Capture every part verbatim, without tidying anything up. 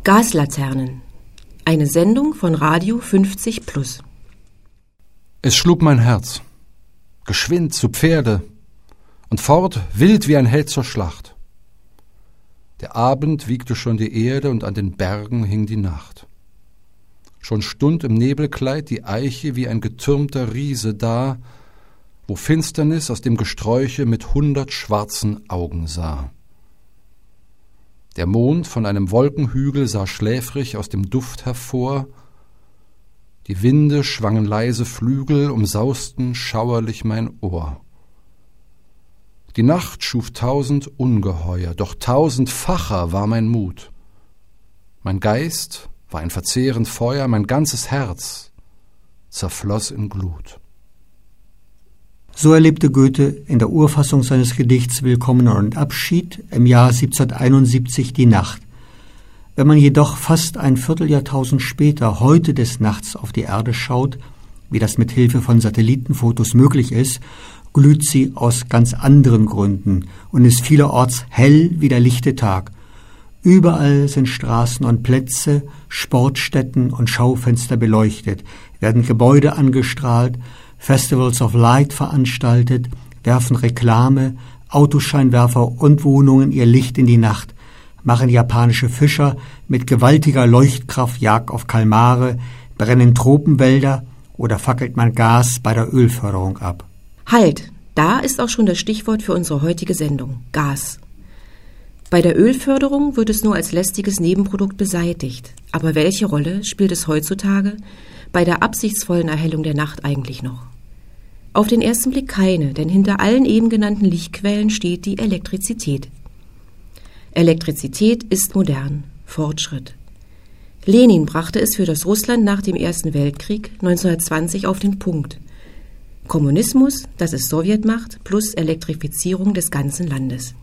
Gaslaternen. Eine Sendung von Radio fünfzig plus. Es schlug mein Herz, geschwind zu Pferde, und fort wild wie ein Held zur Schlacht. Der Abend wiegte schon die Erde, und an den Bergen hing die Nacht. Schon stund im Nebelkleid die Eiche wie ein getürmter Riese da, wo Finsternis aus dem Gesträuche mit hundert schwarzen Augen sah. Der Mond von einem Wolkenhügel sah schläfrig aus dem Duft hervor, die Winde schwangen leise Flügel, umsausten schauerlich mein Ohr. Die Nacht schuf tausend Ungeheuer, doch tausendfacher war mein Mut. Mein Geist war ein verzehrend Feuer, mein ganzes Herz zerfloss in Glut. So erlebte Goethe in der Urfassung seines Gedichts Willkommen und Abschied im Jahr siebzehnhunderteinundsiebzig die Nacht. Wenn man jedoch fast ein Vierteljahrtausend später heute des Nachts auf die Erde schaut, wie das mit Hilfe von Satellitenfotos möglich ist, glüht sie aus ganz anderen Gründen und ist vielerorts hell wie der lichte Tag. Überall sind Straßen und Plätze, Sportstätten und Schaufenster beleuchtet, werden Gebäude angestrahlt, Festivals of Light veranstaltet, werfen Reklame, Autoscheinwerfer und Wohnungen ihr Licht in die Nacht, machen japanische Fischer mit gewaltiger Leuchtkraft Jagd auf Kalmare, brennen Tropenwälder oder fackelt man Gas bei der Ölförderung ab. Halt, da ist auch schon das Stichwort für unsere heutige Sendung, Gas. Bei der Ölförderung wird es nur als lästiges Nebenprodukt beseitigt. Aber welche Rolle spielt es heutzutage bei der absichtsvollen Erhellung der Nacht eigentlich noch? Auf den ersten Blick keine, denn hinter allen eben genannten Lichtquellen steht die Elektrizität. Elektrizität ist modern, Fortschritt. Lenin brachte es für das Russland nach dem Ersten Weltkrieg neunzehnhundertzwanzig auf den Punkt. Kommunismus, das ist Sowjetmacht, plus Elektrifizierung des ganzen Landes.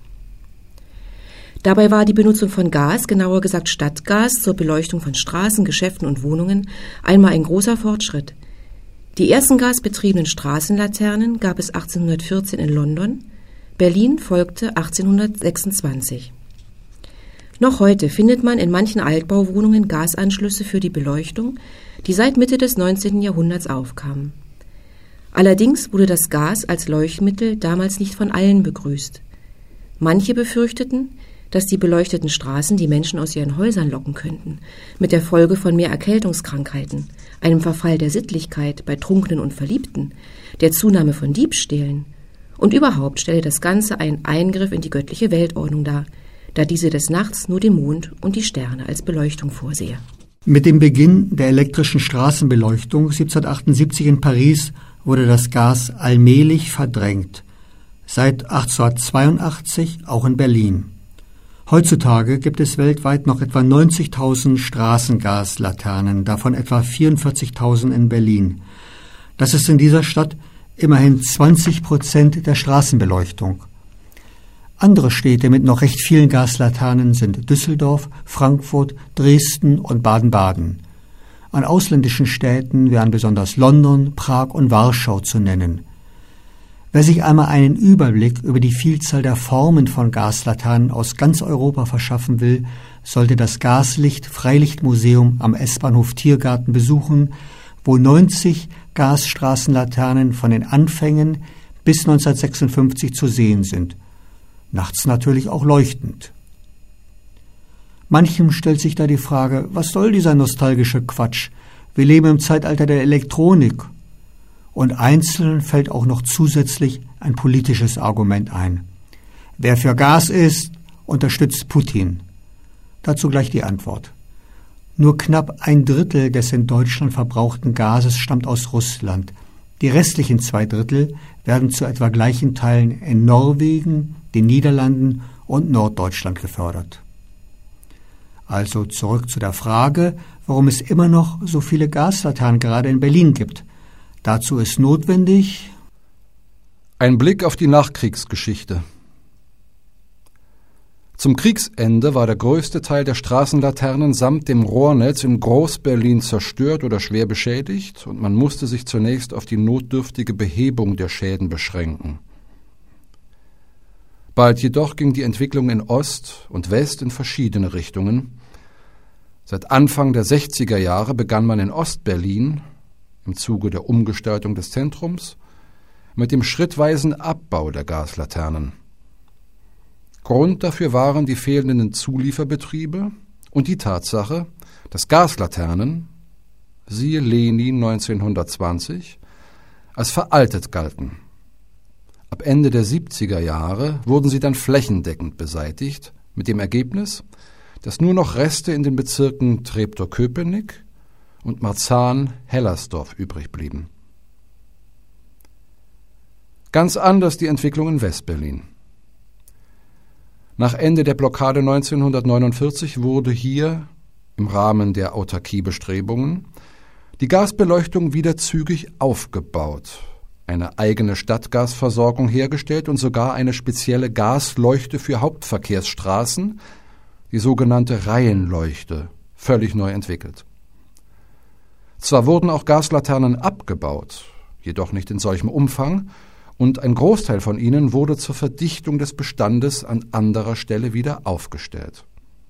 Dabei war die Benutzung von Gas, genauer gesagt Stadtgas, zur Beleuchtung von Straßen, Geschäften und Wohnungen einmal ein großer Fortschritt. Die ersten gasbetriebenen Straßenlaternen gab es achtzehnhundertvierzehn in London, Berlin folgte achtzehnhundertsechsundzwanzig. Noch heute findet man in manchen Altbauwohnungen Gasanschlüsse für die Beleuchtung, die seit Mitte des neunzehnten Jahrhunderts aufkamen. Allerdings wurde das Gas als Leuchtmittel damals nicht von allen begrüßt. Manche befürchteten, dass die beleuchteten Straßen die Menschen aus ihren Häusern locken könnten, mit der Folge von mehr Erkältungskrankheiten, einem Verfall der Sittlichkeit bei Trunkenen und Verliebten, der Zunahme von Diebstählen. Und überhaupt stelle das Ganze einen Eingriff in die göttliche Weltordnung dar, da diese des Nachts nur den Mond und die Sterne als Beleuchtung vorsehe. Mit dem Beginn der elektrischen Straßenbeleuchtung siebzehnhundertachtundsiebzig in Paris wurde das Gas allmählich verdrängt. Seit achtzehnhundertzweiundachtzig auch in Berlin. Heutzutage gibt es weltweit noch etwa neunzigtausend Straßengaslaternen, davon etwa vierundvierzigtausend in Berlin. Das ist in dieser Stadt immerhin zwanzig Prozent der Straßenbeleuchtung. Andere Städte mit noch recht vielen Gaslaternen sind Düsseldorf, Frankfurt, Dresden und Baden-Baden. An ausländischen Städten wären besonders London, Prag und Warschau zu nennen. Wer sich einmal einen Überblick über die Vielzahl der Formen von Gaslaternen aus ganz Europa verschaffen will, sollte das Gaslicht-Freilichtmuseum am S-Bahnhof Tiergarten besuchen, wo neunzig Gasstraßenlaternen von den Anfängen bis neunzehnhundertsechsundfünfzig zu sehen sind. Nachts natürlich auch leuchtend. Manchem stellt sich da die Frage, was soll dieser nostalgische Quatsch? Wir leben im Zeitalter der Elektronik. Und Einzelnen fällt auch noch zusätzlich ein politisches Argument ein. Wer für Gas ist, unterstützt Putin. Dazu gleich die Antwort. Nur knapp ein Drittel des in Deutschland verbrauchten Gases stammt aus Russland. Die restlichen zwei Drittel werden zu etwa gleichen Teilen in Norwegen, den Niederlanden und Norddeutschland gefördert. Also zurück zu der Frage, warum es immer noch so viele Gaslaternen gerade in Berlin gibt. Dazu ist notwendig ein Blick auf die Nachkriegsgeschichte. Zum Kriegsende war der größte Teil der Straßenlaternen samt dem Rohrnetz in Groß-Berlin zerstört oder schwer beschädigt und man musste sich zunächst auf die notdürftige Behebung der Schäden beschränken. Bald jedoch ging die Entwicklung in Ost und West in verschiedene Richtungen. Seit Anfang der sechziger Jahre begann man in Ostberlin im Zuge der Umgestaltung des Zentrums mit dem schrittweisen Abbau der Gaslaternen. Grund dafür waren die fehlenden Zulieferbetriebe und die Tatsache, dass Gaslaternen, siehe Lenin neunzehnhundertzwanzig, als veraltet galten. Ab Ende der siebziger Jahre wurden sie dann flächendeckend beseitigt, mit dem Ergebnis, dass nur noch Reste in den Bezirken Treptow-Köpenick und Marzahn-Hellersdorf übrig blieben. Ganz anders die Entwicklung in Westberlin. Nach Ende der Blockade neunzehnhundertneunundvierzig wurde hier, im Rahmen der Autarkiebestrebungen, die Gasbeleuchtung wieder zügig aufgebaut, eine eigene Stadtgasversorgung hergestellt und sogar eine spezielle Gasleuchte für Hauptverkehrsstraßen, die sogenannte Reihenleuchte, völlig neu entwickelt. Zwar wurden auch Gaslaternen abgebaut, jedoch nicht in solchem Umfang, und ein Großteil von ihnen wurde zur Verdichtung des Bestandes an anderer Stelle wieder aufgestellt.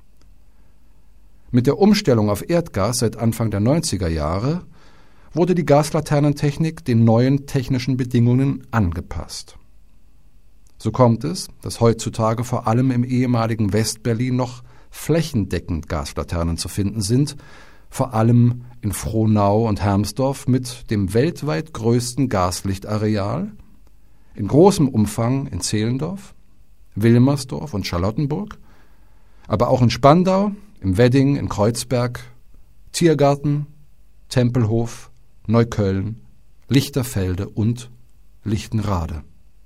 Mit der Umstellung auf Erdgas seit Anfang der neunziger Jahre wurde die Gaslaternentechnik den neuen technischen Bedingungen angepasst. So kommt es, dass heutzutage vor allem im ehemaligen Westberlin noch flächendeckend Gaslaternen zu finden sind, vor allem in Frohnau und Hermsdorf mit dem weltweit größten Gaslichtareal, in großem Umfang in Zehlendorf, Wilmersdorf und Charlottenburg, aber auch in Spandau, im Wedding, in Kreuzberg, Tiergarten, Tempelhof, Neukölln, Lichterfelde und Lichtenrade.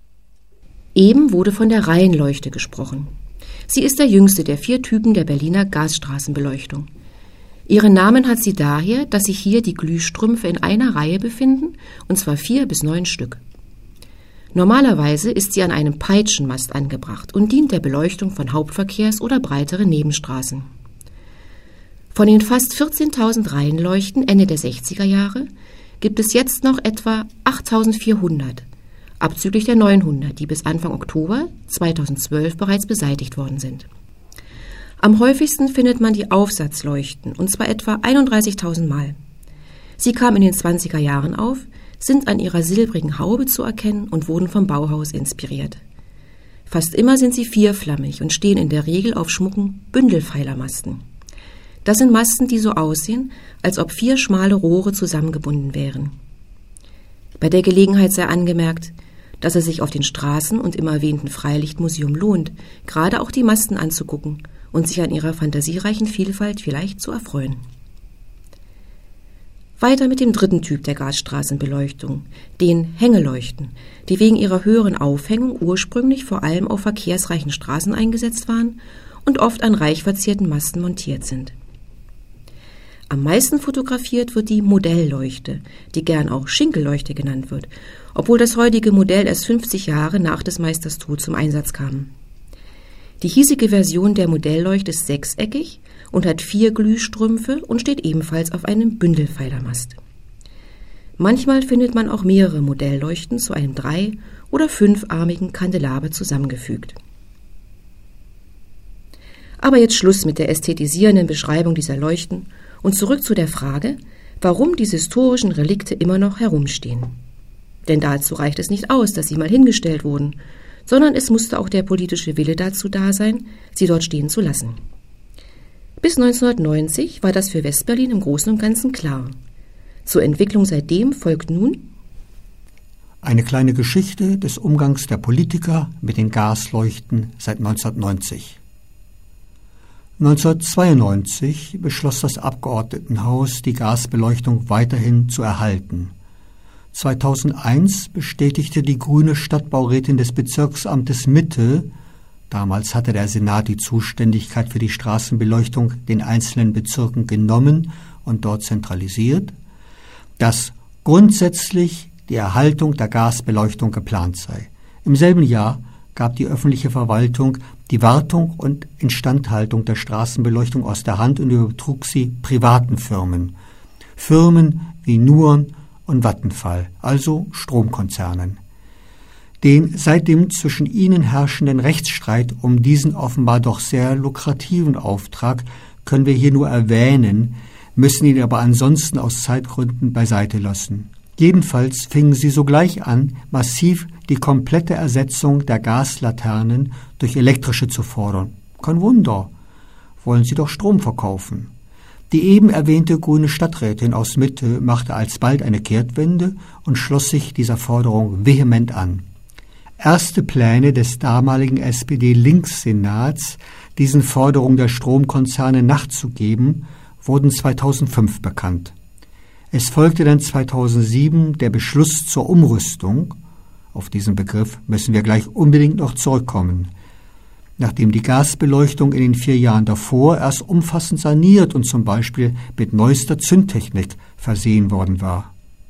Eben wurde von der Reihenleuchte gesprochen. Sie ist der jüngste der vier Typen der Berliner Gasstraßenbeleuchtung. Ihren Namen hat sie daher, dass sich hier die Glühstrümpfe in einer Reihe befinden, und zwar vier bis neun Stück. Normalerweise ist sie an einem Peitschenmast angebracht und dient der Beleuchtung von Hauptverkehrs- oder breiteren Nebenstraßen. Von den fast vierzehntausend Reihenleuchten Ende der sechziger Jahre gibt es jetzt noch etwa achttausendvierhundert, abzüglich der neunhundert, die bis Anfang Oktober zweitausendzwölf bereits beseitigt worden sind. Am häufigsten findet man die Aufsatzleuchten, und zwar etwa einunddreißigtausend Mal. Sie kamen in den zwanziger Jahren auf, sind an ihrer silbrigen Haube zu erkennen und wurden vom Bauhaus inspiriert. Fast immer sind sie vierflammig und stehen in der Regel auf schmucken Bündelpfeilermasten. Das sind Masten, die so aussehen, als ob vier schmale Rohre zusammengebunden wären. Bei der Gelegenheit sei angemerkt, dass es sich auf den Straßen und im erwähnten Freilichtmuseum lohnt, gerade auch die Masten anzugucken und sich an ihrer fantasiereichen Vielfalt vielleicht zu erfreuen. Weiter mit dem dritten Typ der Gasstraßenbeleuchtung, den Hängeleuchten, die wegen ihrer höheren Aufhängung ursprünglich vor allem auf verkehrsreichen Straßen eingesetzt waren und oft an reich verzierten Masten montiert sind. Am meisten fotografiert wird die Modellleuchte, die gern auch Schinkelleuchte genannt wird, obwohl das heutige Modell erst fünfzig Jahre nach des Meisters Tod zum Einsatz kam. Die hiesige Version der Modellleuchte ist sechseckig und hat vier Glühstrümpfe und steht ebenfalls auf einem Bündelpfeilermast. Manchmal findet man auch mehrere Modellleuchten zu einem drei- oder fünfarmigen Kandelaber zusammengefügt. Aber jetzt Schluss mit der ästhetisierenden Beschreibung dieser Leuchten und zurück zu der Frage, warum diese historischen Relikte immer noch herumstehen. Denn dazu reicht es nicht aus, dass sie mal hingestellt wurden, sondern es musste auch der politische Wille dazu da sein, sie dort stehen zu lassen. Bis neunzehnhundertneunzig war das für Westberlin im Großen und Ganzen klar. Zur Entwicklung seitdem folgt nun eine kleine Geschichte des Umgangs der Politiker mit den Gasleuchten seit neunzehnhundertneunzig. neunzehnhundertzweiundneunzig beschloss das Abgeordnetenhaus, die Gasbeleuchtung weiterhin zu erhalten. zweitausendeins bestätigte die grüne Stadtbaurätin des Bezirksamtes Mitte, damals hatte der Senat die Zuständigkeit für die Straßenbeleuchtung den einzelnen Bezirken genommen und dort zentralisiert, dass grundsätzlich die Erhaltung der Gasbeleuchtung geplant sei. Im selben Jahr gab die öffentliche Verwaltung die Wartung und Instandhaltung der Straßenbeleuchtung aus der Hand und übertrug sie privaten Firmen. Firmen wie Nuon und Vattenfall, also Stromkonzernen. Den seitdem zwischen ihnen herrschenden Rechtsstreit um diesen offenbar doch sehr lukrativen Auftrag können wir hier nur erwähnen, müssen ihn aber ansonsten aus Zeitgründen beiseite lassen. Jedenfalls fingen sie sogleich an, massiv die komplette Ersetzung der Gaslaternen durch elektrische zu fordern. Kein Wunder, wollen sie doch Strom verkaufen. Die eben erwähnte grüne Stadträtin aus Mitte machte alsbald eine Kehrtwende und schloss sich dieser Forderung vehement an. Erste Pläne des damaligen S P D-Linkssenats, diesen Forderungen der Stromkonzerne nachzugeben, wurden zweitausendfünf bekannt. Es folgte dann zweitausendsieben der Beschluss zur Umrüstung. Auf diesen Begriff müssen wir gleich unbedingt noch zurückkommen. Nachdem die Gasbeleuchtung in den vier Jahren davor erst umfassend saniert und zum Beispiel mit neuester Zündtechnik versehen worden war.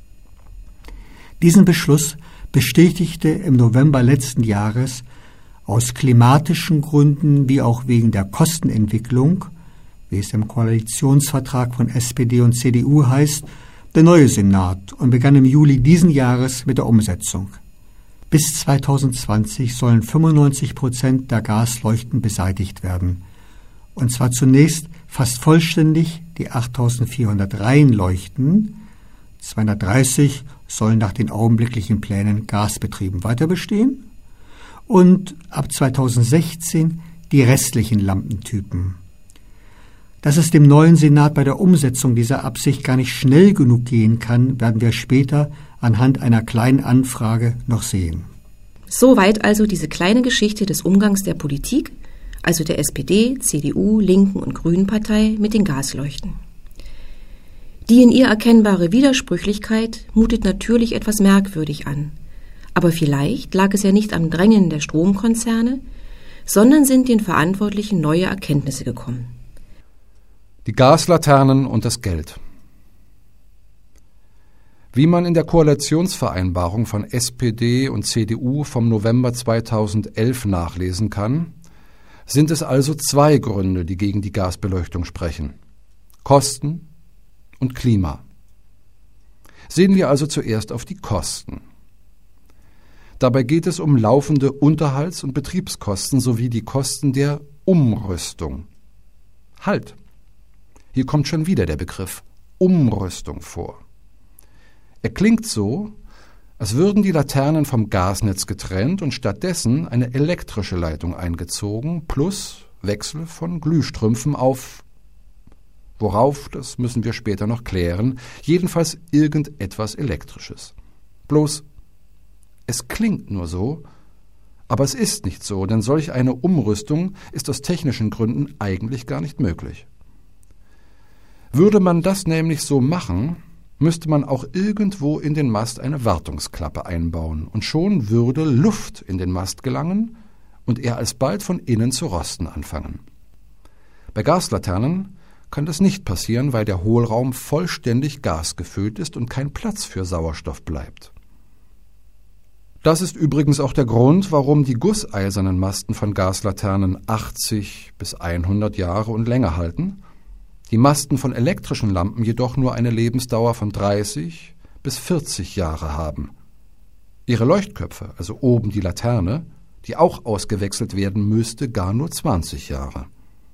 Diesen Beschluss bestätigte im November letzten Jahres aus klimatischen Gründen wie auch wegen der Kostenentwicklung, wie es im Koalitionsvertrag von S P D und C D U heißt, der neue Senat und begann im Juli diesen Jahres mit der Umsetzung. Bis zweitausendzwanzig sollen fünfundneunzig Prozent der Gasleuchten beseitigt werden. Und zwar zunächst fast vollständig die achttausendvierhundert Reihenleuchten. zweihundertdreißig sollen nach den augenblicklichen Plänen gasbetrieben weiter bestehen. Und ab zweitausendsechzehn die restlichen Lampentypen. Dass es dem neuen Senat bei der Umsetzung dieser Absicht gar nicht schnell genug gehen kann, werden wir später anhand einer kleinen Anfrage noch sehen. Soweit also diese kleine Geschichte des Umgangs der Politik, also der S P D, C D U, Linken und Grünen Partei mit den Gasleuchten. Die in ihr erkennbare Widersprüchlichkeit mutet natürlich etwas merkwürdig an. Aber vielleicht lag es ja nicht am Drängen der Stromkonzerne, sondern sind den Verantwortlichen neue Erkenntnisse gekommen. Die Gaslaternen und das Geld. Wie man in der Koalitionsvereinbarung von S P D und C D U vom November zweitausendelf nachlesen kann, sind es also zwei Gründe, die gegen die Gasbeleuchtung sprechen: Kosten und Klima. Sehen wir also zuerst auf die Kosten. Dabei geht es um laufende Unterhalts- und Betriebskosten sowie die Kosten der Umrüstung. Halt! Hier kommt schon wieder der Begriff Umrüstung vor. Er klingt so, als würden die Laternen vom Gasnetz getrennt und stattdessen eine elektrische Leitung eingezogen, plus Wechsel von Glühstrümpfen auf, worauf, das müssen wir später noch klären, jedenfalls irgendetwas Elektrisches. Bloß, es klingt nur so, aber es ist nicht so, denn solch eine Umrüstung ist aus technischen Gründen eigentlich gar nicht möglich. Würde man das nämlich so machen, müsste man auch irgendwo in den Mast eine Wartungsklappe einbauen, und schon würde Luft in den Mast gelangen und er alsbald von innen zu rosten anfangen. Bei Gaslaternen kann das nicht passieren, weil der Hohlraum vollständig gasgefüllt ist und kein Platz für Sauerstoff bleibt. Das ist übrigens auch der Grund, warum die gusseisernen Masten von Gaslaternen achtzig bis hundert Jahre und länger halten, die Masten von elektrischen Lampen jedoch nur eine Lebensdauer von dreißig bis vierzig Jahre haben. Ihre Leuchtköpfe, also oben die Laterne, die auch ausgewechselt werden müsste, gar nur zwanzig Jahre.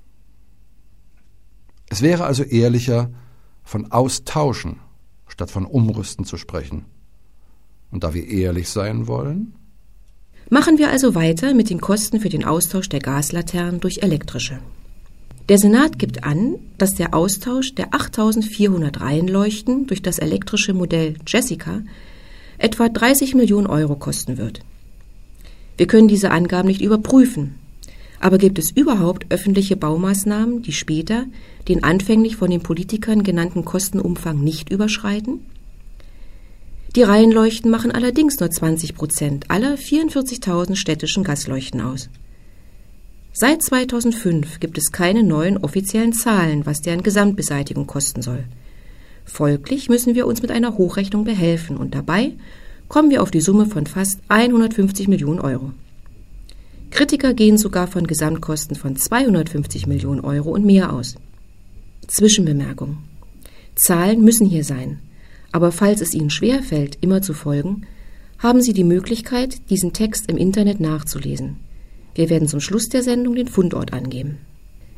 Es wäre also ehrlicher, von Austauschen statt von Umrüsten zu sprechen. Und da wir ehrlich sein wollen? Machen wir also weiter mit den Kosten für den Austausch der Gaslaternen durch elektrische. Der Senat gibt an, dass der Austausch der achttausendvierhundert Reihenleuchten durch das elektrische Modell Jessica etwa dreißig Millionen Euro kosten wird. Wir können diese Angaben nicht überprüfen, aber gibt es überhaupt öffentliche Baumaßnahmen, die später den anfänglich von den Politikern genannten Kostenumfang nicht überschreiten? Die Reihenleuchten machen allerdings nur zwanzig Prozent aller vierundvierzigtausend städtischen Gasleuchten aus. Seit zweitausendfünf gibt es keine neuen offiziellen Zahlen, was deren Gesamtbeseitigung kosten soll. Folglich müssen wir uns mit einer Hochrechnung behelfen und dabei kommen wir auf die Summe von fast hundertfünfzig Millionen Euro. Kritiker gehen sogar von Gesamtkosten von zweihundertfünfzig Millionen Euro und mehr aus. Zwischenbemerkung: Zahlen müssen hier sein, aber falls es Ihnen schwerfällt, immer zu folgen, haben Sie die Möglichkeit, diesen Text im Internet nachzulesen. Wir werden zum Schluss der Sendung den Fundort angeben.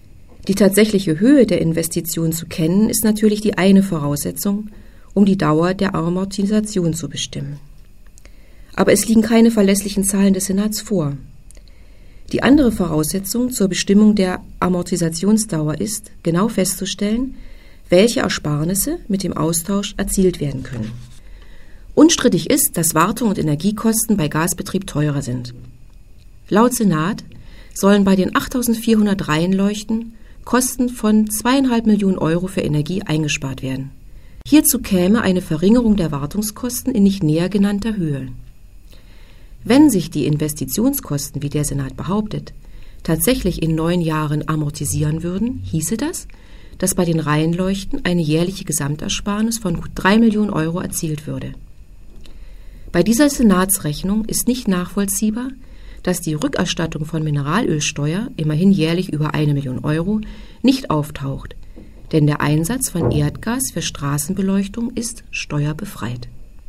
Die tatsächliche Höhe der Investition zu kennen, ist natürlich die eine Voraussetzung, um die Dauer der Amortisation zu bestimmen. Aber es liegen keine verlässlichen Zahlen des Senats vor. Die andere Voraussetzung zur Bestimmung der Amortisationsdauer ist, genau festzustellen, welche Ersparnisse mit dem Austausch erzielt werden können. Unstrittig ist, dass Wartung und Energiekosten bei Gasbetrieb teurer sind. Laut Senat sollen bei den achttausendvierhundert Reihenleuchten Kosten von zweieinhalb Millionen Euro für Energie eingespart werden. Hierzu käme eine Verringerung der Wartungskosten in nicht näher genannter Höhe. Wenn sich die Investitionskosten, wie der Senat behauptet, tatsächlich in neun Jahren amortisieren würden, hieße das, dass bei den Reihenleuchten eine jährliche Gesamtersparnis von gut drei Millionen Euro erzielt würde. Bei dieser Senatsrechnung ist nicht nachvollziehbar, dass die Rückerstattung von Mineralölsteuer, immerhin jährlich über eine Million Euro, nicht auftaucht, denn der Einsatz von Erdgas für Straßenbeleuchtung ist steuerbefreit.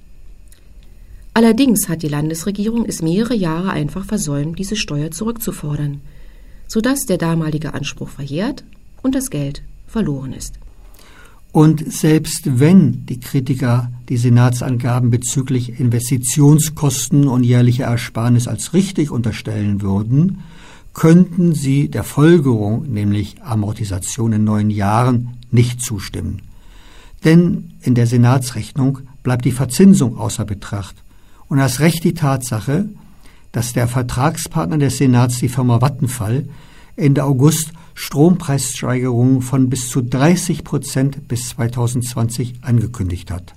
Allerdings hat die Landesregierung es mehrere Jahre einfach versäumt, diese Steuer zurückzufordern, sodass der damalige Anspruch verjährt und das Geld verloren ist. Und selbst wenn die Kritiker die Senatsangaben bezüglich Investitionskosten und jährlicher Ersparnis als richtig unterstellen würden, könnten sie der Folgerung, nämlich Amortisation in neun Jahren, nicht zustimmen. Denn in der Senatsrechnung bleibt die Verzinsung außer Betracht. Und erst recht die Tatsache, dass der Vertragspartner des Senats, die Firma Vattenfall, Ende August Strompreissteigerungen von bis zu dreißig Prozent bis zweitausendzwanzig angekündigt hat.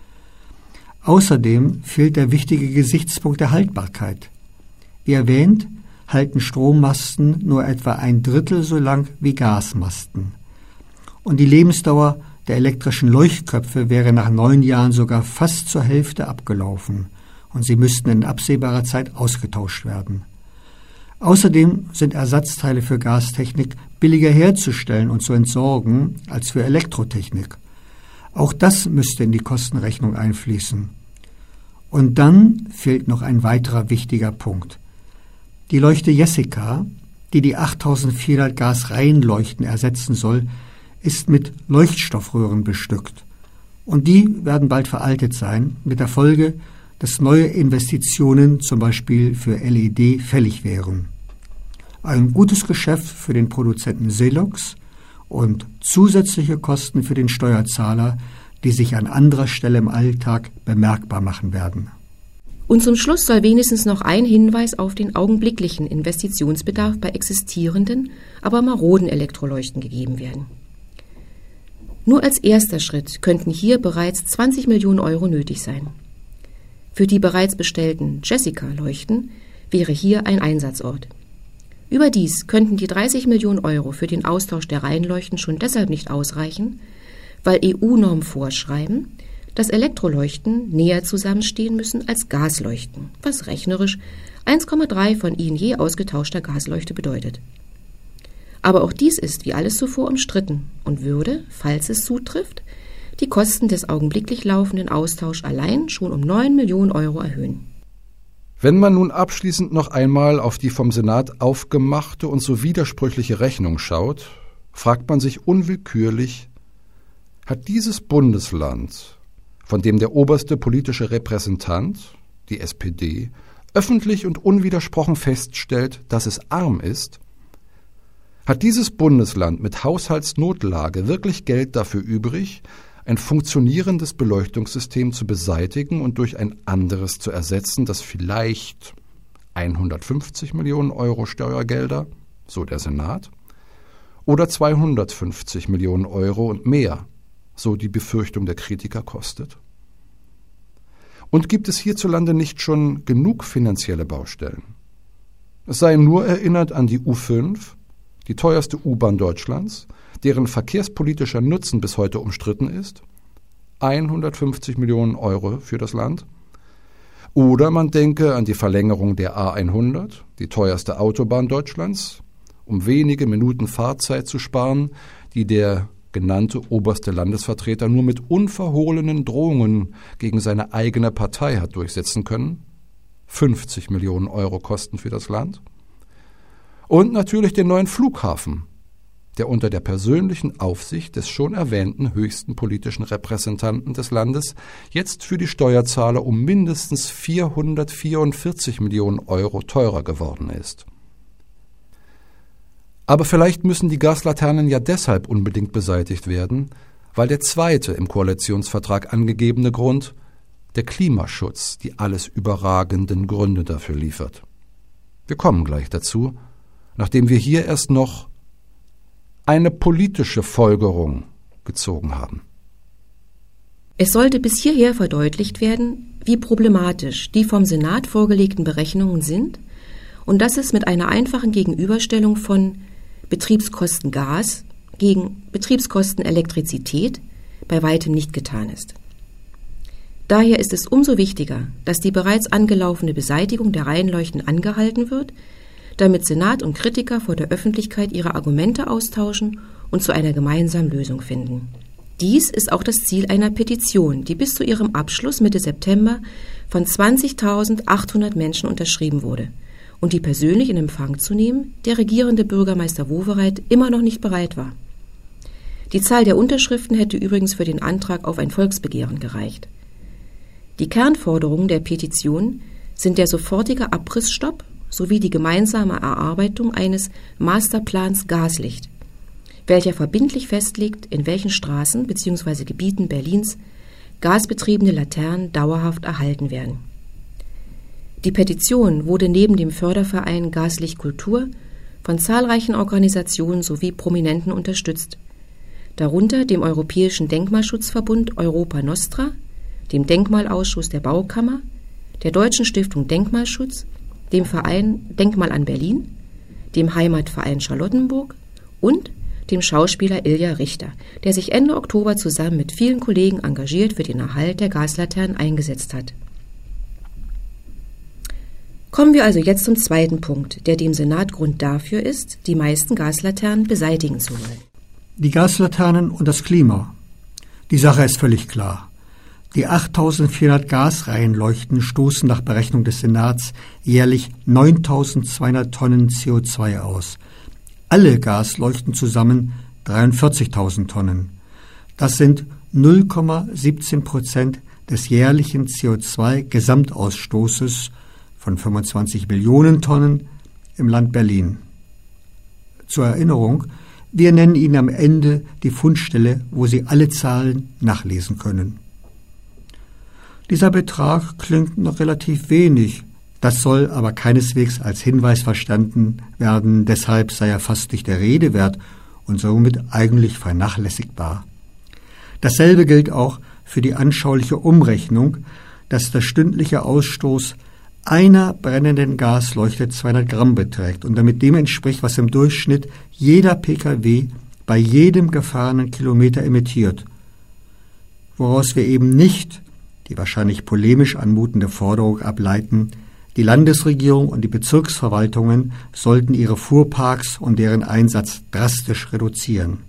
Außerdem fehlt der wichtige Gesichtspunkt der Haltbarkeit. Wie erwähnt, halten Strommasten nur etwa ein Drittel so lang wie Gasmasten. Und die Lebensdauer der elektrischen Leuchtköpfe wäre nach neun Jahren sogar fast zur Hälfte abgelaufen und sie müssten in absehbarer Zeit ausgetauscht werden. Außerdem sind Ersatzteile für Gastechnik billiger herzustellen und zu entsorgen als für Elektrotechnik. Auch das müsste in die Kostenrechnung einfließen. Und dann fehlt noch ein weiterer wichtiger Punkt. Die Leuchte Jessica, die die achttausendvierhundert Gasreihenleuchten ersetzen soll, ist mit Leuchtstoffröhren bestückt. Und die werden bald veraltet sein, mit der Folge, dass neue Investitionen zum Beispiel für L E D fällig wären. Ein gutes Geschäft für den Produzenten Selox und zusätzliche Kosten für den Steuerzahler, die sich an anderer Stelle im Alltag bemerkbar machen werden. Und zum Schluss soll wenigstens noch ein Hinweis auf den augenblicklichen Investitionsbedarf bei existierenden, aber maroden Elektroleuchten gegeben werden. Nur als erster Schritt könnten hier bereits zwanzig Millionen Euro nötig sein. Für die bereits bestellten Jessica-Leuchten wäre hier ein Einsatzort. Überdies könnten die dreißig Millionen Euro für den Austausch der Reihenleuchten schon deshalb nicht ausreichen, weil E U-Normen vorschreiben, dass Elektroleuchten näher zusammenstehen müssen als Gasleuchten, was rechnerisch eins Komma drei von ihnen je ausgetauschter Gasleuchte bedeutet. Aber auch dies ist wie alles zuvor umstritten und würde, falls es zutrifft, die Kosten des augenblicklich laufenden Austauschs allein schon um neun Millionen Euro erhöhen. Wenn man nun abschließend noch einmal auf die vom Senat aufgemachte und so widersprüchliche Rechnung schaut, fragt man sich unwillkürlich, hat dieses Bundesland, von dem der oberste politische Repräsentant, die S P D, öffentlich und unwidersprochen feststellt, dass es arm ist, hat dieses Bundesland mit Haushaltsnotlage wirklich Geld dafür übrig, ein funktionierendes Beleuchtungssystem zu beseitigen und durch ein anderes zu ersetzen, das vielleicht hundertfünfzig Millionen Euro Steuergelder, so der Senat, oder zweihundertfünfzig Millionen Euro und mehr, so die Befürchtung der Kritiker, kostet? Und gibt es hierzulande nicht schon genug finanzielle Baustellen? Es sei nur erinnert an die U fünf, die teuerste U-Bahn Deutschlands, deren verkehrspolitischer Nutzen bis heute umstritten ist, hundertfünfzig Millionen Euro für das Land. Oder man denke an die Verlängerung der A hundert, die teuerste Autobahn Deutschlands, um wenige Minuten Fahrzeit zu sparen, die der genannte oberste Landesvertreter nur mit unverhohlenen Drohungen gegen seine eigene Partei hat durchsetzen können. fünfzig Millionen Euro Kosten für das Land. Und natürlich den neuen Flughafen, der unter der persönlichen Aufsicht des schon erwähnten höchsten politischen Repräsentanten des Landes jetzt für die Steuerzahler um mindestens vierhundertvierundvierzig Millionen Euro teurer geworden ist. Aber vielleicht müssen die Gaslaternen ja deshalb unbedingt beseitigt werden, weil der zweite im Koalitionsvertrag angegebene Grund, der Klimaschutz, die alles überragenden Gründe dafür liefert. Wir kommen gleich dazu, nachdem wir hier erst noch eine politische Folgerung gezogen haben. Es sollte bis hierher verdeutlicht werden, wie problematisch die vom Senat vorgelegten Berechnungen sind und dass es mit einer einfachen Gegenüberstellung von Betriebskosten Gas gegen Betriebskosten Elektrizität bei weitem nicht getan ist. Daher ist es umso wichtiger, dass die bereits angelaufene Beseitigung der Reihenleuchten angehalten wird, damit Senat und Kritiker vor der Öffentlichkeit ihre Argumente austauschen und zu einer gemeinsamen Lösung finden. Dies ist auch das Ziel einer Petition, die bis zu ihrem Abschluss Mitte September von zwanzigtausendachthundert Menschen unterschrieben wurde und die persönlich in Empfang zu nehmen, der regierende Bürgermeister Wowereit immer noch nicht bereit war. Die Zahl der Unterschriften hätte übrigens für den Antrag auf ein Volksbegehren gereicht. Die Kernforderungen der Petition sind der sofortige Abrissstopp sowie die gemeinsame Erarbeitung eines Masterplans Gaslicht, welcher verbindlich festlegt, in welchen Straßen bzw. Gebieten Berlins gasbetriebene Laternen dauerhaft erhalten werden. Die Petition wurde neben dem Förderverein Gaslicht Kultur von zahlreichen Organisationen sowie Prominenten unterstützt, darunter dem Europäischen Denkmalschutzverbund Europa Nostra, dem Denkmalausschuss der Baukammer, der Deutschen Stiftung Denkmalschutz, dem Verein Denkmal an Berlin, dem Heimatverein Charlottenburg und dem Schauspieler Ilja Richter, der sich Ende Oktober zusammen mit vielen Kollegen engagiert für den Erhalt der Gaslaternen eingesetzt hat. Kommen wir also jetzt zum zweiten Punkt, der dem Senat Grund dafür ist, die meisten Gaslaternen beseitigen zu wollen. Die Gaslaternen und das Klima. Die Sache ist völlig klar. Die achttausendvierhundert Gasreihenleuchten stoßen nach Berechnung des Senats jährlich neuntausendzweihundert Tonnen C O zwei aus. Alle Gasleuchten zusammen dreiundvierzigtausend Tonnen. Das sind null Komma siebzehn Prozent des jährlichen C O zwei Gesamtausstoßes von fünfundzwanzig Millionen Tonnen im Land Berlin. Zur Erinnerung, wir nennen Ihnen am Ende die Fundstelle, wo Sie alle Zahlen nachlesen können. Dieser Betrag klingt noch relativ wenig, das soll aber keineswegs als Hinweis verstanden werden, deshalb sei er fast nicht der Rede wert und somit eigentlich vernachlässigbar. Dasselbe gilt auch für die anschauliche Umrechnung, dass der stündliche Ausstoß einer brennenden Gasleuchte zweihundert Gramm beträgt und damit dem entspricht, was im Durchschnitt jeder Pkw bei jedem gefahrenen Kilometer emittiert, woraus wir eben nicht die wahrscheinlich polemisch anmutende Forderung ableiten, die Landesregierung und die Bezirksverwaltungen sollten ihre Fuhrparks und deren Einsatz drastisch reduzieren.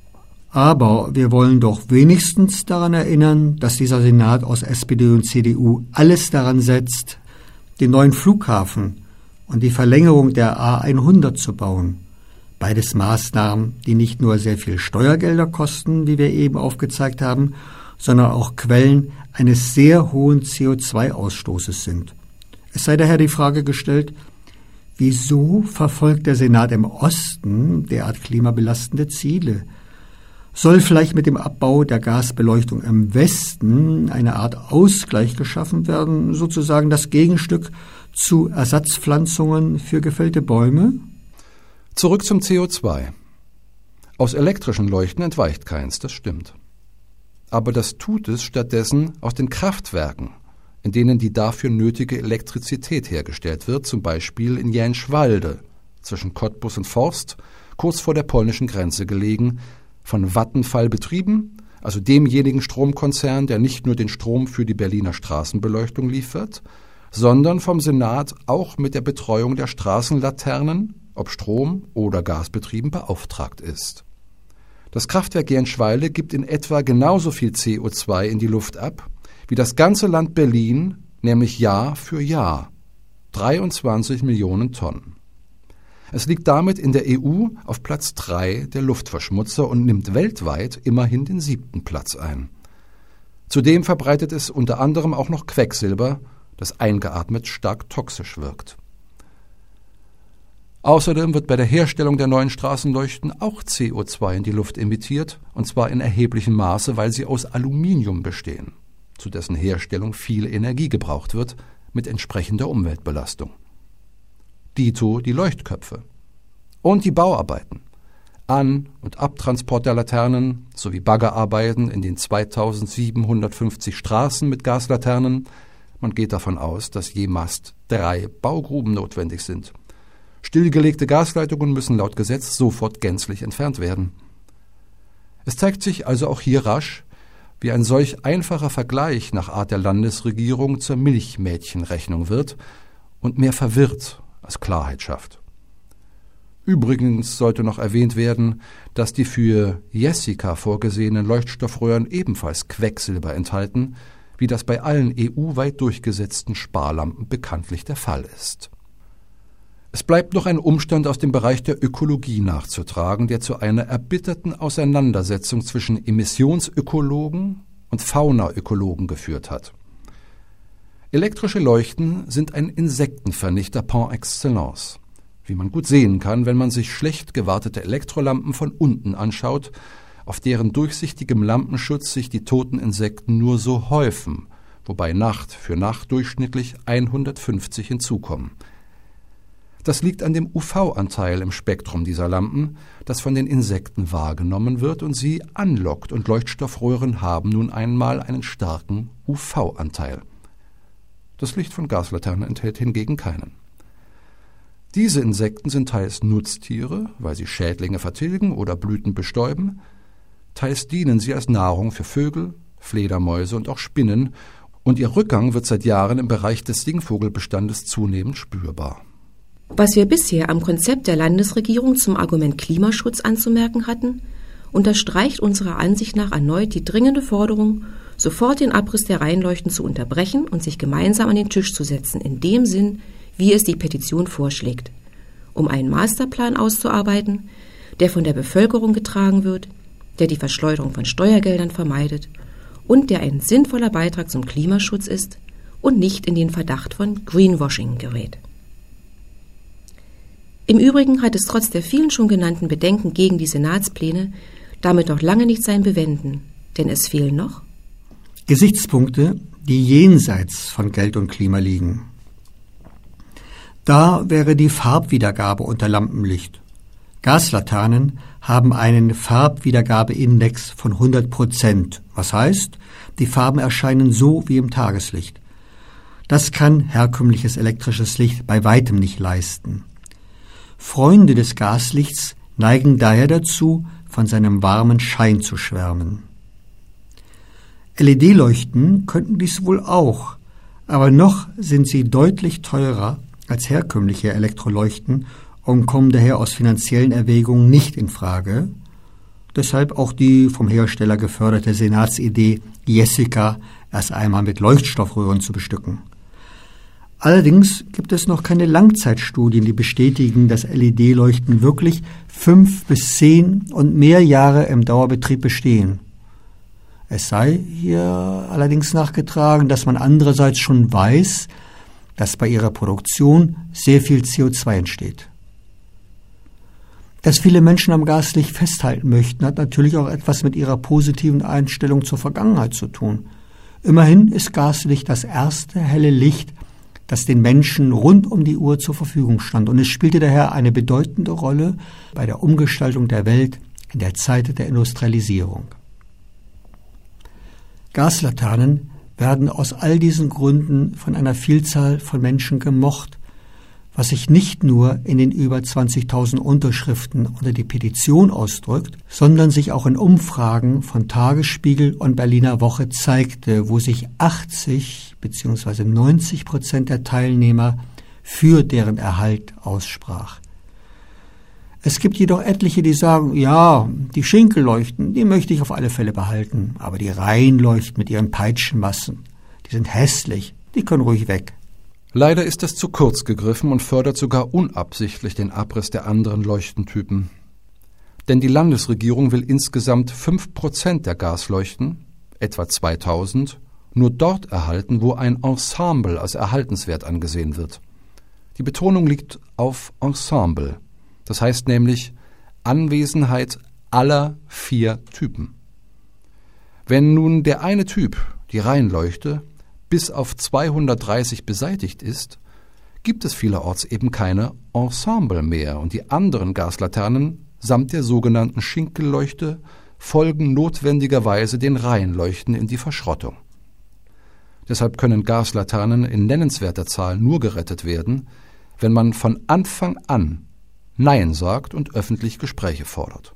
Aber wir wollen doch wenigstens daran erinnern, dass dieser Senat aus S P D und C D U alles daran setzt, den neuen Flughafen und die Verlängerung der A hundert zu bauen. Beides Maßnahmen, die nicht nur sehr viel Steuergelder kosten, wie wir eben aufgezeigt haben, sondern auch Quellen eines sehr hohen C O zwei Ausstoßes sind. Es sei daher die Frage gestellt, wieso verfolgt der Senat im Osten derart klimabelastende Ziele? Soll vielleicht mit dem Abbau der Gasbeleuchtung im Westen eine Art Ausgleich geschaffen werden, sozusagen das Gegenstück zu Ersatzpflanzungen für gefällte Bäume? Zurück zum C O zwei. Aus elektrischen Leuchten entweicht keins, das stimmt. Aber das tut es stattdessen aus den Kraftwerken, in denen die dafür nötige Elektrizität hergestellt wird, zum Beispiel in Jänschwalde, zwischen Cottbus und Forst, kurz vor der polnischen Grenze gelegen, von Vattenfall betrieben, also demjenigen Stromkonzern, der nicht nur den Strom für die Berliner Straßenbeleuchtung liefert, sondern vom Senat auch mit der Betreuung der Straßenlaternen, ob Strom- oder Gasbetrieben, beauftragt ist. Das Kraftwerk Jänschwalde gibt in etwa genauso viel C O zwei in die Luft ab, wie das ganze Land Berlin, nämlich Jahr für Jahr, dreiundzwanzig Millionen Tonnen. Es liegt damit in der E U auf Platz drei der Luftverschmutzer und nimmt weltweit immerhin den siebten Platz ein. Zudem verbreitet es unter anderem auch noch Quecksilber, das eingeatmet stark toxisch wirkt. Außerdem wird bei der Herstellung der neuen Straßenleuchten auch C O zwei in die Luft emittiert, und zwar in erheblichem Maße, weil sie aus Aluminium bestehen, zu dessen Herstellung viel Energie gebraucht wird, mit entsprechender Umweltbelastung. Dito die Leuchtköpfe und die Bauarbeiten, An- und Abtransport der Laternen sowie Baggerarbeiten in den zweitausendsiebenhundertfünfzig Straßen mit Gaslaternen. Man geht davon aus, dass je Mast drei Baugruben notwendig sind. Stillgelegte Gasleitungen müssen laut Gesetz sofort gänzlich entfernt werden. Es zeigt sich also auch hier rasch, wie ein solch einfacher Vergleich nach Art der Landesregierung zur Milchmädchenrechnung wird und mehr verwirrt als Klarheit schafft. Übrigens sollte noch erwähnt werden, dass die für Jessica vorgesehenen Leuchtstoffröhren ebenfalls Quecksilber enthalten, wie das bei allen E U-weit durchgesetzten Sparlampen bekanntlich der Fall ist. Es bleibt noch ein Umstand aus dem Bereich der Ökologie nachzutragen, der zu einer erbitterten Auseinandersetzung zwischen Emissionsökologen und Faunaökologen geführt hat. Elektrische Leuchten sind ein Insektenvernichter par excellence, wie man gut sehen kann, wenn man sich schlecht gewartete Elektrolampen von unten anschaut, auf deren durchsichtigem Lampenschutz sich die toten Insekten nur so häufen, wobei Nacht für Nacht durchschnittlich hundertfünfzig hinzukommen. Das liegt an dem U V-Anteil im Spektrum dieser Lampen, das von den Insekten wahrgenommen wird und sie anlockt, und Leuchtstoffröhren haben nun einmal einen starken U V-Anteil. Das Licht von Gaslaternen enthält hingegen keinen. Diese Insekten sind teils Nutztiere, weil sie Schädlinge vertilgen oder Blüten bestäuben, teils dienen sie als Nahrung für Vögel, Fledermäuse und auch Spinnen, und ihr Rückgang wird seit Jahren im Bereich des Singvogelbestandes zunehmend spürbar. Was wir bisher am Konzept der Landesregierung zum Argument Klimaschutz anzumerken hatten, unterstreicht unserer Ansicht nach erneut die dringende Forderung, sofort den Abriss der Reihenleuchten zu unterbrechen und sich gemeinsam an den Tisch zu setzen, in dem Sinn, wie es die Petition vorschlägt, um einen Masterplan auszuarbeiten, der von der Bevölkerung getragen wird, der die Verschleuderung von Steuergeldern vermeidet und der ein sinnvoller Beitrag zum Klimaschutz ist und nicht in den Verdacht von Greenwashing gerät. Im Übrigen hat es trotz der vielen schon genannten Bedenken gegen die Senatspläne damit noch lange nicht sein Bewenden, denn es fehlen noch Gesichtspunkte, die jenseits von Geld und Klima liegen. Da wäre die Farbwiedergabe unter Lampenlicht. Gaslaternen haben einen Farbwiedergabeindex von hundert Prozent, was heißt, die Farben erscheinen so wie im Tageslicht. Das kann herkömmliches elektrisches Licht bei weitem nicht leisten. Freunde des Gaslichts neigen daher dazu, von seinem warmen Schein zu schwärmen. L E D-Leuchten könnten dies wohl auch, aber noch sind sie deutlich teurer als herkömmliche Elektroleuchten und kommen daher aus finanziellen Erwägungen nicht in Frage. Deshalb auch die vom Hersteller geförderte Senatsidee, Jessica erst einmal mit Leuchtstoffröhren zu bestücken. Allerdings gibt es noch keine Langzeitstudien, die bestätigen, dass L E D-Leuchten wirklich fünf bis zehn und mehr Jahre im Dauerbetrieb bestehen. Es sei hier allerdings nachgetragen, dass man andererseits schon weiß, dass bei ihrer Produktion sehr viel C O zwei entsteht. Dass viele Menschen am Gaslicht festhalten möchten, hat natürlich auch etwas mit ihrer positiven Einstellung zur Vergangenheit zu tun. Immerhin ist Gaslicht das erste helle Licht, das den Menschen rund um die Uhr zur Verfügung stand, und es spielte daher eine bedeutende Rolle bei der Umgestaltung der Welt in der Zeit der Industrialisierung. Gaslaternen werden aus all diesen Gründen von einer Vielzahl von Menschen gemocht, was sich nicht nur in den über zwanzigtausend Unterschriften unter die Petition ausdrückt, sondern sich auch in Umfragen von Tagesspiegel und Berliner Woche zeigte, wo sich achtzig bzw. neunzig Prozent der Teilnehmer für deren Erhalt aussprach. Es gibt jedoch etliche, die sagen, ja, die Schinkelleuchten, die möchte ich auf alle Fälle behalten, aber die Reihenleuchten mit ihren Peitschenmassen, die sind hässlich, die können ruhig weg. Leider ist es zu kurz gegriffen und fördert sogar unabsichtlich den Abriss der anderen Leuchtentypen. Denn die Landesregierung will insgesamt fünf Prozent der Gasleuchten, etwa zweitausend, nur dort erhalten, wo ein Ensemble als erhaltenswert angesehen wird. Die Betonung liegt auf Ensemble, das heißt nämlich Anwesenheit aller vier Typen. Wenn nun der eine Typ, die Reihenleuchte, bis auf zweihundertdreißig beseitigt ist, gibt es vielerorts eben keine Ensemble mehr und die anderen Gaslaternen samt der sogenannten Schinkelleuchte folgen notwendigerweise den Reihenleuchten in die Verschrottung. Deshalb können Gaslaternen in nennenswerter Zahl nur gerettet werden, wenn man von Anfang an Nein sagt und öffentlich Gespräche fordert.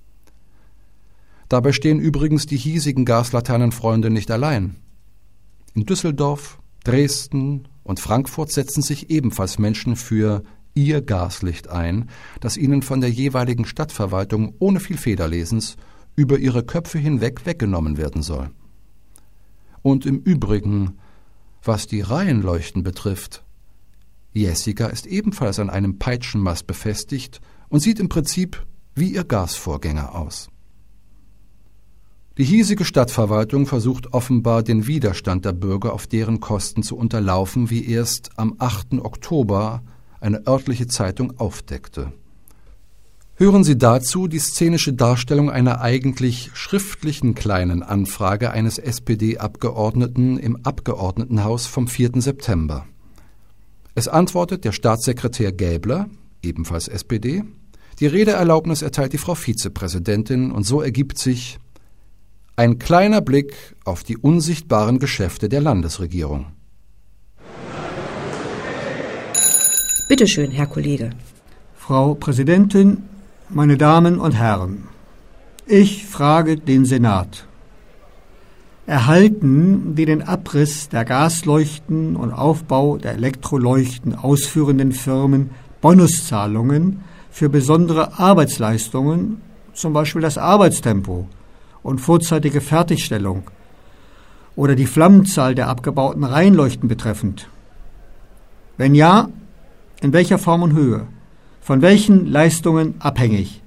Dabei stehen übrigens die hiesigen Gaslaternenfreunde nicht allein. In Düsseldorf, Dresden und Frankfurt setzen sich ebenfalls Menschen für ihr Gaslicht ein, das ihnen von der jeweiligen Stadtverwaltung ohne viel Federlesens über ihre Köpfe hinweg weggenommen werden soll. Und im Übrigen, was die Reihenleuchten betrifft, Jessica ist ebenfalls an einem Peitschenmast befestigt und sieht im Prinzip wie ihr Gasvorgänger aus. Die hiesige Stadtverwaltung versucht offenbar, den Widerstand der Bürger auf deren Kosten zu unterlaufen, wie erst am achten Oktober eine örtliche Zeitung aufdeckte. Hören Sie dazu die szenische Darstellung einer eigentlich schriftlichen kleinen Anfrage eines S P D-Abgeordneten im Abgeordnetenhaus vom vierten September. Es antwortet der Staatssekretär Gäbler, ebenfalls S P D. Die Redeerlaubnis erteilt die Frau Vizepräsidentin und so ergibt sich ein kleiner Blick auf die unsichtbaren Geschäfte der Landesregierung. Bitte schön, Herr Kollege. Frau Präsidentin, meine Damen und Herren, ich frage den Senat. Erhalten die den Abriss der Gasleuchten und Aufbau der Elektroleuchten ausführenden Firmen Bonuszahlungen für besondere Arbeitsleistungen, zum Beispiel das Arbeitstempo und vorzeitige Fertigstellung oder die Flammenzahl der abgebauten Reihenleuchten betreffend? Wenn ja, in welcher Form und Höhe? Von welchen Leistungen abhängig?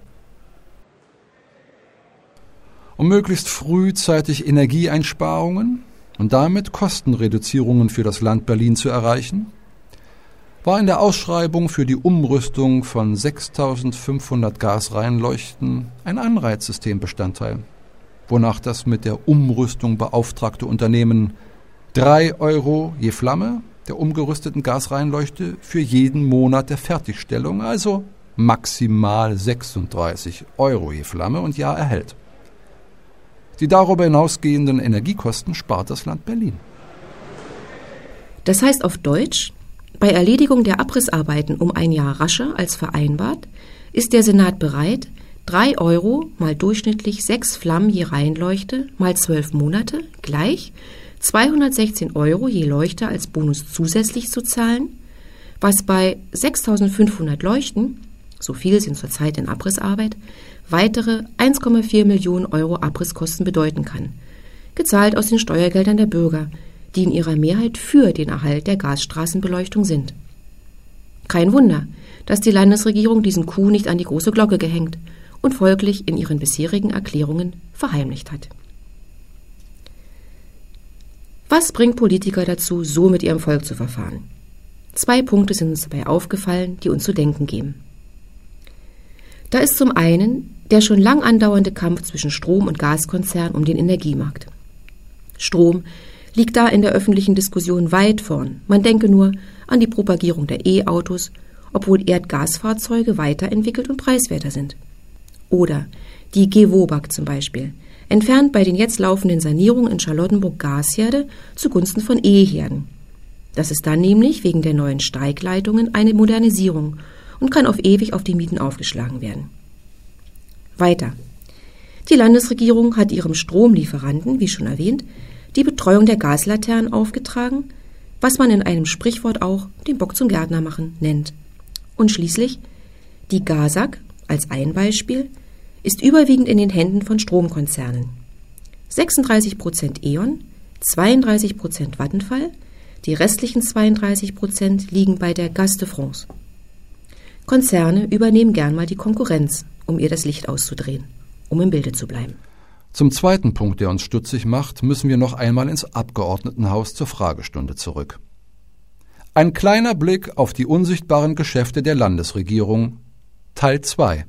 Um möglichst frühzeitig Energieeinsparungen und damit Kostenreduzierungen für das Land Berlin zu erreichen, war in der Ausschreibung für die Umrüstung von sechstausendfünfhundert Gasreihenleuchten ein Anreizsystem Bestandteil, wonach das mit der Umrüstung beauftragte Unternehmen drei Euro je Flamme der umgerüsteten Gasreihenleuchte für jeden Monat der Fertigstellung, also maximal sechsunddreißig Euro je Flamme und Jahr erhält. Die darüber hinausgehenden Energiekosten spart das Land Berlin. Das heißt auf Deutsch, bei Erledigung der Abrissarbeiten um ein Jahr rascher als vereinbart, ist der Senat bereit, drei Euro mal durchschnittlich sechs Flammen je Reihenleuchte mal zwölf Monate gleich zweihundertsechzehn Euro je Leuchte als Bonus zusätzlich zu zahlen, was bei sechstausendfünfhundert Leuchten, so viel sind zurzeit in Abrissarbeit, weitere eins Komma vier Millionen Euro Abrisskosten bedeuten kann, gezahlt aus den Steuergeldern der Bürger, die in ihrer Mehrheit für den Erhalt der Gasstraßenbeleuchtung sind. Kein Wunder, dass die Landesregierung diesen Coup nicht an die große Glocke gehängt und folglich in ihren bisherigen Erklärungen verheimlicht hat. Was bringt Politiker dazu, so mit ihrem Volk zu verfahren? Zwei Punkte sind uns dabei aufgefallen, die uns zu denken geben. Da ist zum einen der schon lang andauernde Kampf zwischen Strom- und Gaskonzernen um den Energiemarkt. Strom liegt da in der öffentlichen Diskussion weit vorn. Man denke nur an die Propagierung der E-Autos, obwohl Erdgasfahrzeuge weiterentwickelt und preiswerter sind. Oder die G WOBAG zum Beispiel, entfernt bei den jetzt laufenden Sanierungen in Charlottenburg Gasherde zugunsten von E-Herden. Das ist dann nämlich wegen der neuen Steigleitungen eine Modernisierung und kann auf ewig auf die Mieten aufgeschlagen werden. Weiter. Die Landesregierung hat ihrem Stromlieferanten, wie schon erwähnt, die Betreuung der Gaslaternen aufgetragen, was man in einem Sprichwort auch den Bock zum Gärtner machen nennt. Und schließlich, die GASAG, als ein Beispiel, ist überwiegend in den Händen von Stromkonzernen. sechsunddreißig Prozent E.ON, zweiunddreißig Prozent Vattenfall, Die restlichen zweiunddreißig Prozent liegen bei der Gaz de France. Konzerne übernehmen gern mal die Konkurrenz, um ihr das Licht auszudrehen, um im Bilde zu bleiben. Zum zweiten Punkt, der uns stutzig macht, müssen wir noch einmal ins Abgeordnetenhaus zur Fragestunde zurück. Ein kleiner Blick auf die unsichtbaren Geschäfte der Landesregierung, Teil zwei.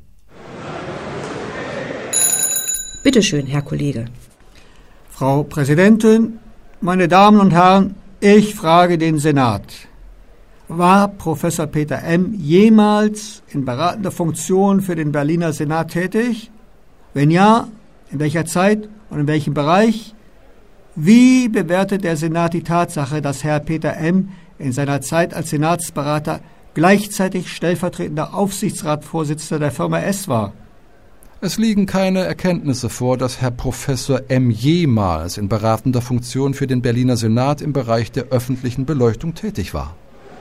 Bitte schön, Herr Kollege. Frau Präsidentin, meine Damen und Herren, ich frage den Senat. War Professor Peter M. jemals in beratender Funktion für den Berliner Senat tätig? Wenn ja, in welcher Zeit und in welchem Bereich? Wie bewertet der Senat die Tatsache, dass Herr Peter M. in seiner Zeit als Senatsberater gleichzeitig stellvertretender Aufsichtsratsvorsitzender der Firma S war? Es liegen keine Erkenntnisse vor, dass Herr Professor M. jemals in beratender Funktion für den Berliner Senat im Bereich der öffentlichen Beleuchtung tätig war.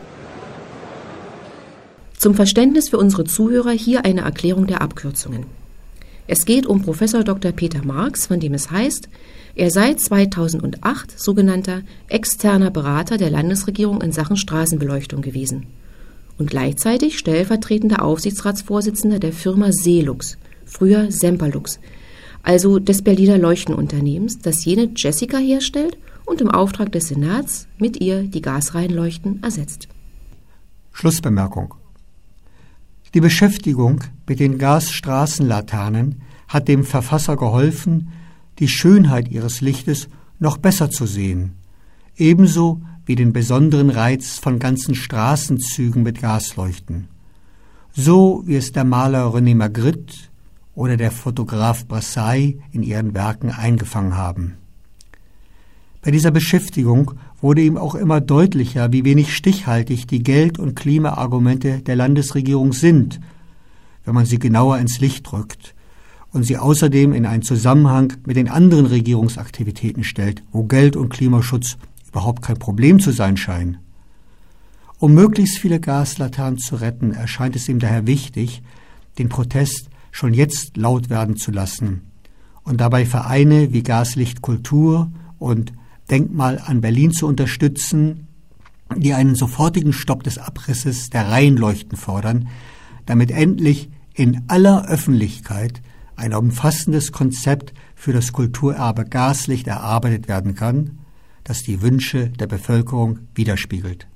Zum Verständnis für unsere Zuhörer hier eine Erklärung der Abkürzungen. Es geht um Professor Doktor Peter Marx, von dem es heißt, er sei zweitausendacht sogenannter externer Berater der Landesregierung in Sachen Straßenbeleuchtung gewesen und gleichzeitig stellvertretender Aufsichtsratsvorsitzender der Firma Seelux, früher Semperlux, also des Berliner Leuchtenunternehmens, das jene Jessica herstellt und im Auftrag des Senats mit ihr die Gasreihenleuchten ersetzt. Schlussbemerkung. Die Beschäftigung mit den Gasstraßenlaternen hat dem Verfasser geholfen, die Schönheit ihres Lichtes noch besser zu sehen, ebenso wie den besonderen Reiz von ganzen Straßenzügen mit Gasleuchten. So wie es der Maler René Magritte oder der Fotograf Brassai in ihren Werken eingefangen haben. Bei dieser Beschäftigung wurde ihm auch immer deutlicher, wie wenig stichhaltig die Geld- und Klimaargumente der Landesregierung sind, wenn man sie genauer ins Licht rückt und sie außerdem in einen Zusammenhang mit den anderen Regierungsaktivitäten stellt, wo Geld- und Klimaschutz überhaupt kein Problem zu sein scheinen. Um möglichst viele Gaslaternen zu retten, erscheint es ihm daher wichtig, den Protest schon jetzt laut werden zu lassen und dabei Vereine wie Gaslicht Kultur und Denkmal an Berlin zu unterstützen, die einen sofortigen Stopp des Abrisses der Reihenleuchten fordern, damit endlich in aller Öffentlichkeit ein umfassendes Konzept für das Kulturerbe Gaslicht erarbeitet werden kann, das die Wünsche der Bevölkerung widerspiegelt.